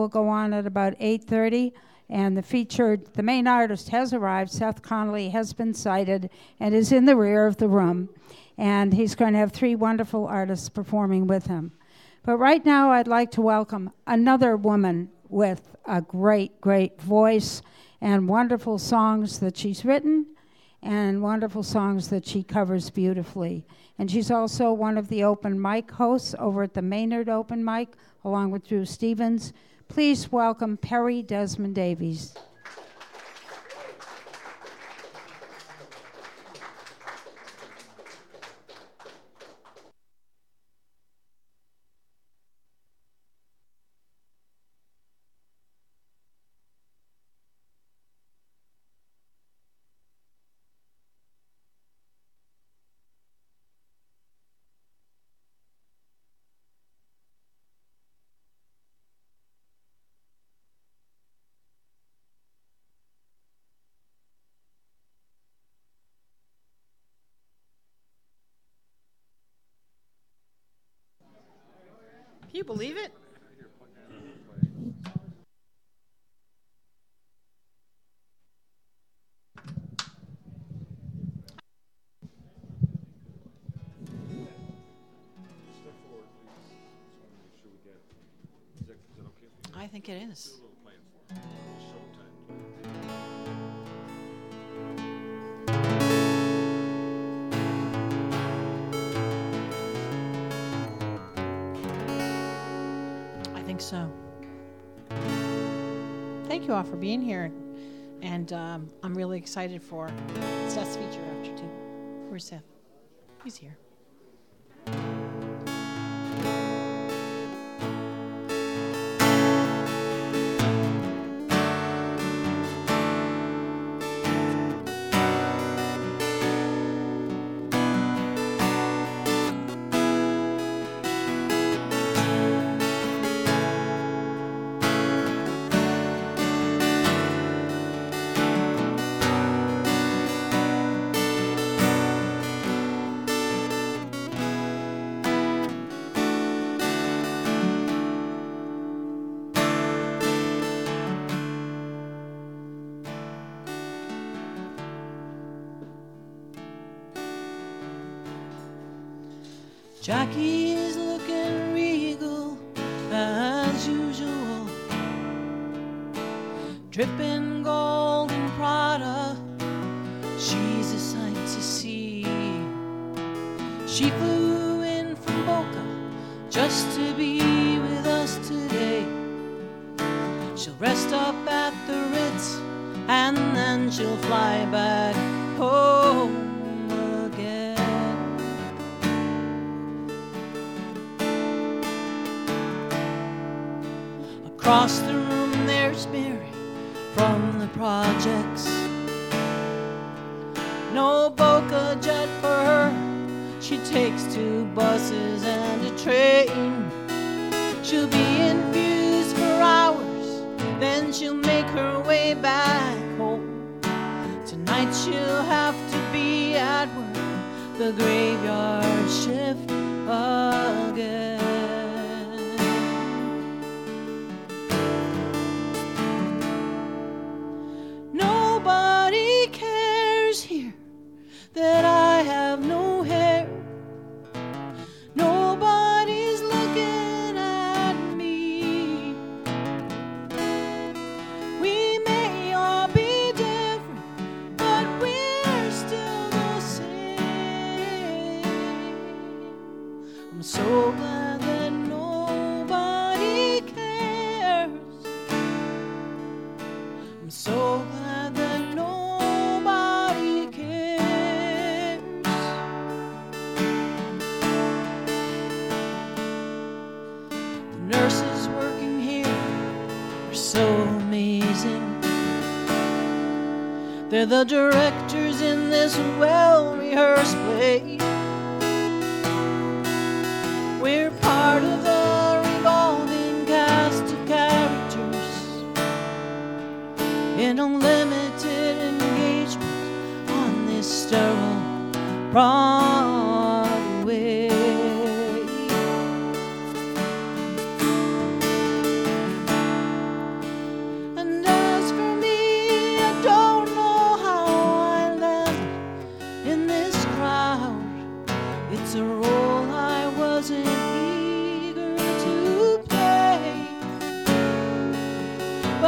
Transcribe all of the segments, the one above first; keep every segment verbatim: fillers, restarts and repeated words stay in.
will go on at about eight thirty, and the featured, the main artist has arrived. Seth Connolly has been sighted and is in the rear of the room, and he's going to have three wonderful artists performing with him. But right now, I'd like to welcome another woman with a great, great voice and wonderful songs that she's written and wonderful songs that she covers beautifully. And she's also one of the open mic hosts over at the Maynard Open Mic, along with Drew Stevens. Please welcome Perry Desmond Davies. Can you believe it? I think it is. So, thank you all for being here, and um, I'm really excited for Seth's feature after too. Where's Seth? He's here. Jackie is looking regal as usual, dripping gold and Prada. She's a sight to see. She flew in from Boca just to be with us today. She'll rest up at the Ritz and then she'll fly back home. Across the room there's Mary from the projects. No Boca jet for her. She takes two buses and a train. She'll be infused for hours, then she'll make her way back home. Tonight she'll have to be at work, the graveyard shift again. That I have no hair. Nobody's looking at me. We may all be different, but we're still the same. I'm so glad that nobody cares. I'm so glad that nobody cares. Nurses working here are so amazing. They're the directors in this well-rehearsed play. We're part of the revolving cast of characters in a limited engagement on this sterile Broadway.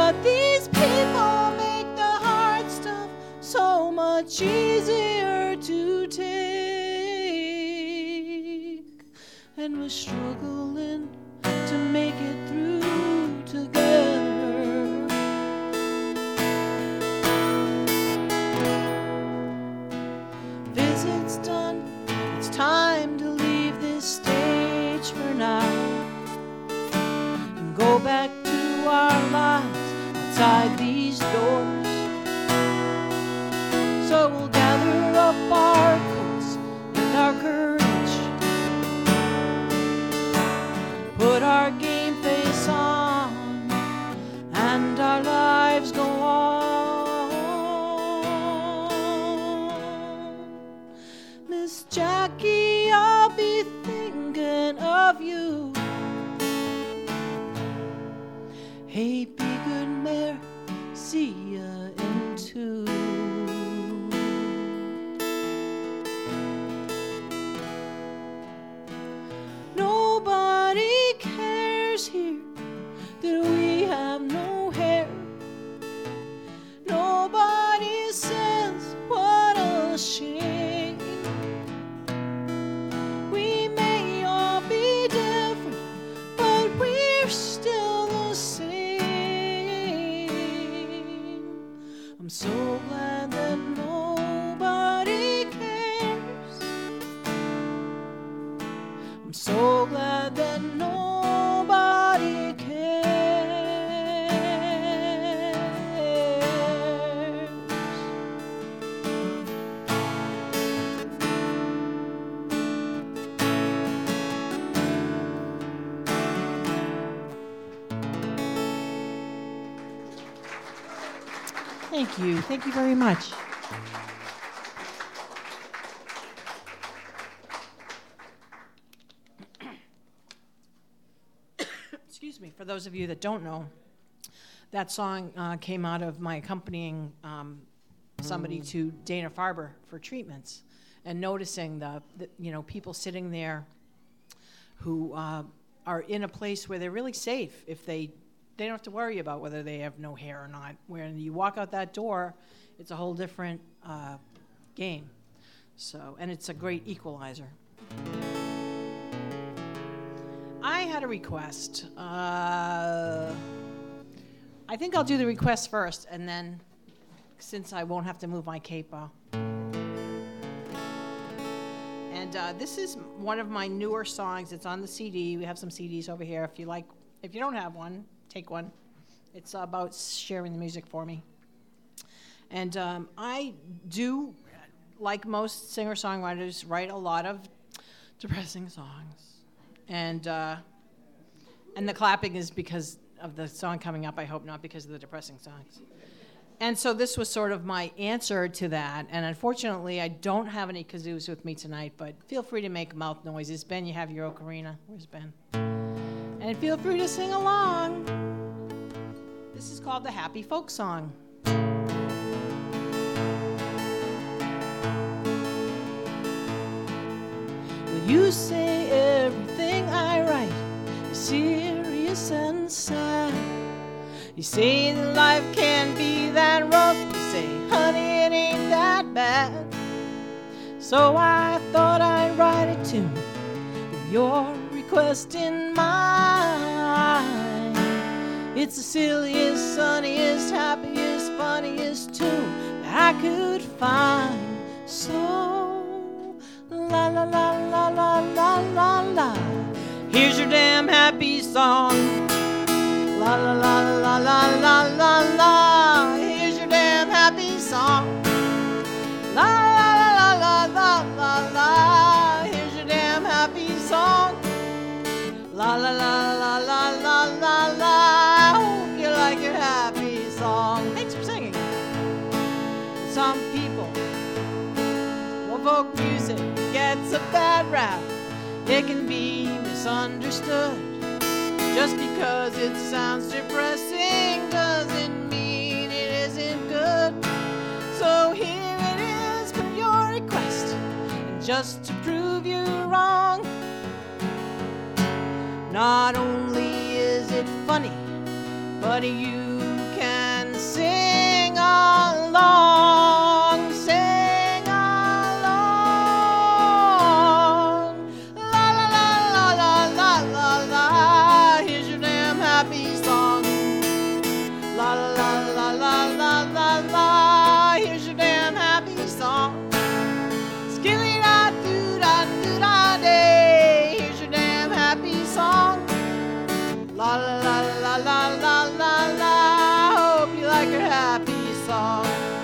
But these people make the hard stuff so much easier to take. And we're struggling to make it through together. Visits done, it's time to leave this stage for now and go back to our lives outside these doors. So we'll gather up our coats and our courage, put our game face on, and our lives go on. Miss Jackie, I'll be thinking of you. Hey, be good, Mare, see ya in two. Nobody cares here that we have no hair. Nobody says what a shame. We may all be different, but we're still the same. I'm so glad that nobody cares. I'm so glad that nobody cares. Thank you. Thank you very much. Excuse me. For those of you that don't know, that song uh, came out of my accompanying um, somebody to Dana-Farber for treatments, and noticing the, the you know people sitting there who uh, are in a place where they're really safe if they they don't have to worry about whether they have no hair or not. When you walk out that door, it's a whole different uh, game. So, and it's a great equalizer. I had a request. Uh, I think I'll do the request first, and then, since I won't have to move my cape, I'll. And uh, this is one of my newer songs. It's on the C D. We have some C Ds over here. If you like, if you don't have one, take one. It's about sharing the music for me. And um, I do, like most singer-songwriters, write a lot of depressing songs. And uh, and the clapping is because of the song coming up, I hope, not because of the depressing songs. And so this was sort of my answer to that. And unfortunately, I don't have any kazoos with me tonight, but feel free to make mouth noises. Ben, you have your ocarina. Where's Ben? And feel free to sing along. This is called the Happy Folk Song. Will you say everything I write is serious and sad? You say that life can be that rough. You say, honey, it ain't that bad. So I thought I'd write a tune with your request in mind. It's the silliest, sunniest, happiest, funniest tune that I could find. So, la la la la la la la la. Here's your damn happy song. La la la la la la la la. Here's your damn happy song. La la la la la la la. Here's your damn happy song. La la la la la la la la. Hope you like your happy song. Thanks for singing. Some people, well, folk music gets a bad rap. It can be misunderstood. Just because it sounds depressing doesn't mean it isn't good. So here it is for your request, and just to prove you wrong. Not only is it funny, but you can sing along, sing along. La la la la la la la la. Here's your damn happy song. La la la la la la la la. Here's your damn happy song. Skilly da doo da doo da day. Here's your damn happy song. La la la la la la la la. Hope you like your happy song.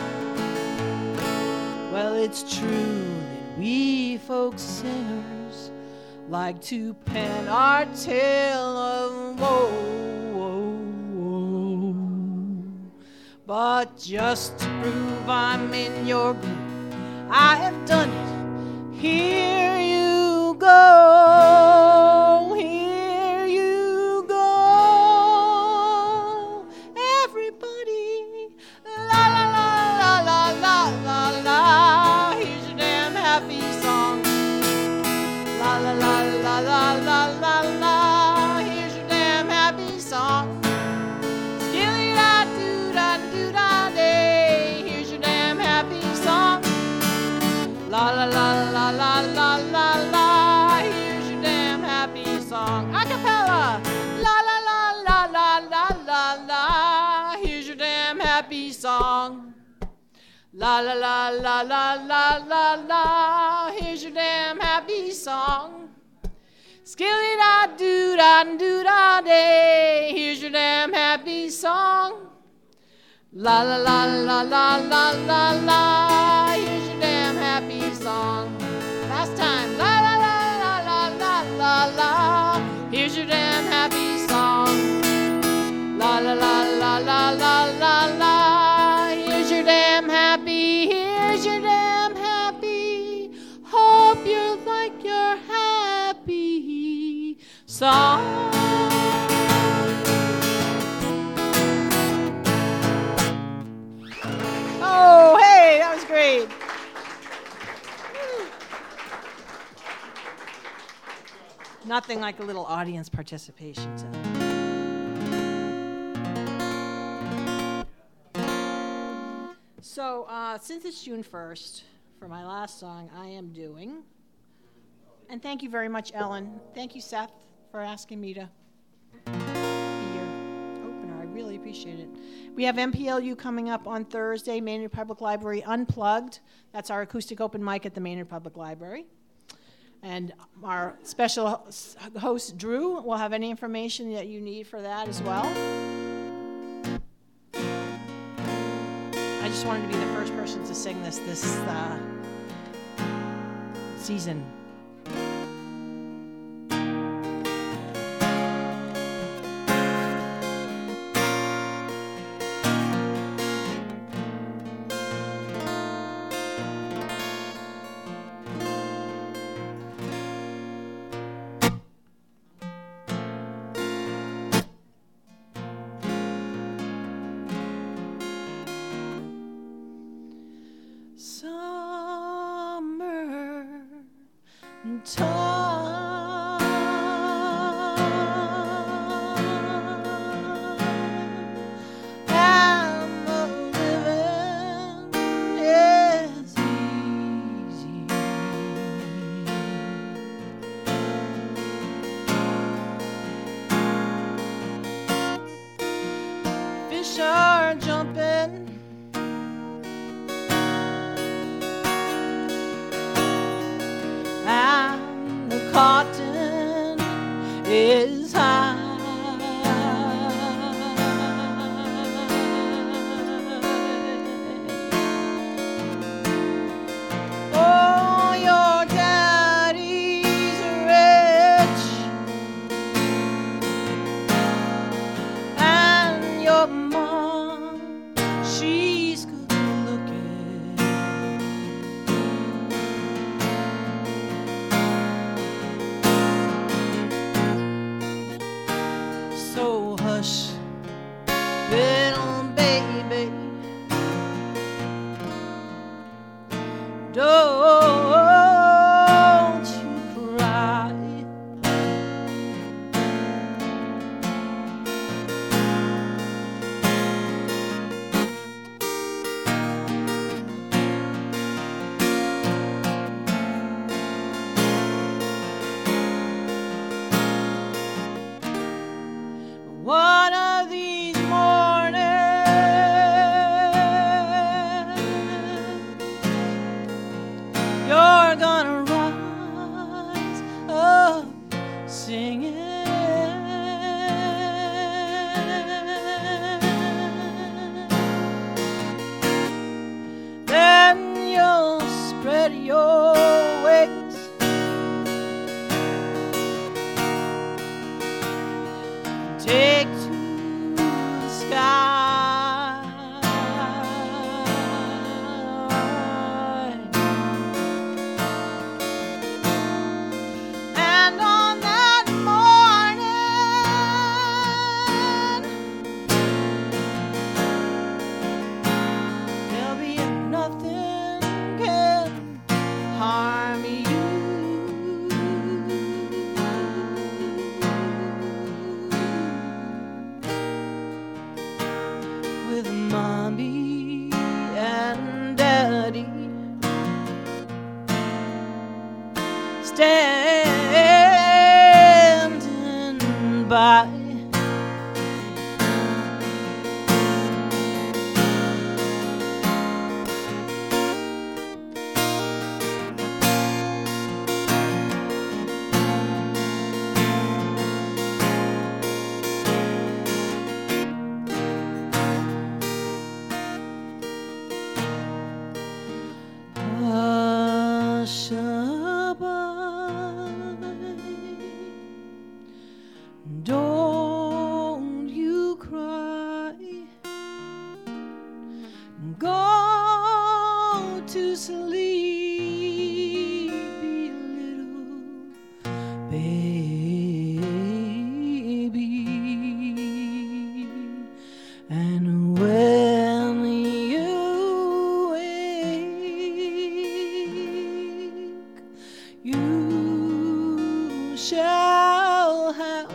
Well, it's true that we folk singers like to pen our tale of woe, woe, woe. But just to prove I'm in your group, I have done it. Here you go. Here you go. Everybody. La la la la la la la la. Here's your damn happy song. La la la la la la la la. Here's your damn happy song. Skilly da doo da doo da day. Here's your damn happy song. La la la la la la la la. Here's your damn happy song. Acapella. La la la la la la la la. Here's your damn happy song. La la la la la la la la. Here's your damn happy song. Skilly da doo da doo da day. Here's your damn happy song. La la la la la la la la. Here's your damn happy song. Last time. La la la la la la la la. Here's your damn happy song. La la la la la la la la. Here's your damn happy. Here's your damn happy. Hope you like your happy song. Oh, hey, that was great. Nothing like a little audience participation. So. So, uh, since it's June first, for my last song, I am doing, and thank you very much, Ellen. Thank you, Seth, for asking me to be your opener. I really appreciate it. We have M P L U coming up on Thursday, Maynard Public Library Unplugged. That's our acoustic open mic at the Maynard Public Library. And our special host, Drew, will have any information that you need for that as well. I just wanted to be the first person to sing this this uh, season. melody. Standing by. Don't you cry. Go to sleep, little baby. And when you wake, you shall have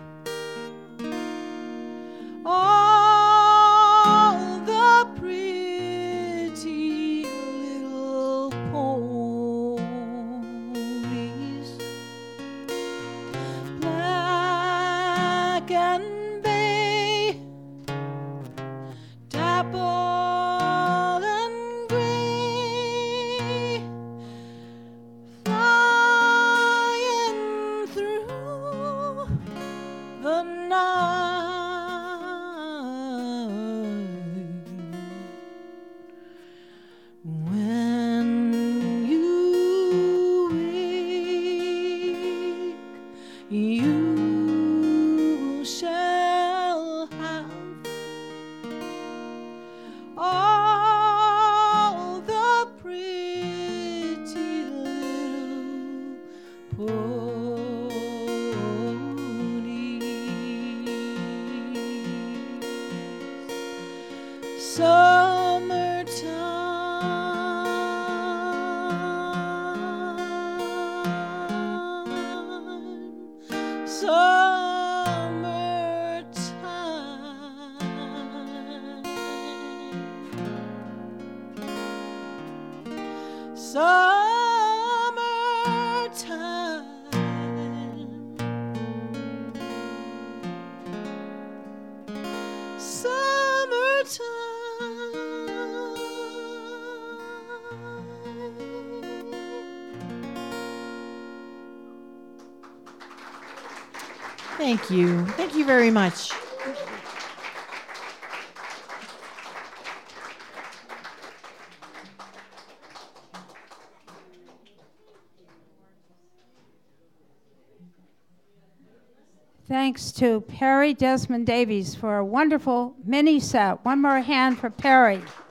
all the pretty little ponies, black and bay, dappled and gray, flying through the night. When you wake, you shall have all the pretty little ponies. Summertime, summertime, summertime, summertime. Thank you. Thank you very much. Thanks to Perry Desmond Davies for a wonderful mini set. One more hand for Perry.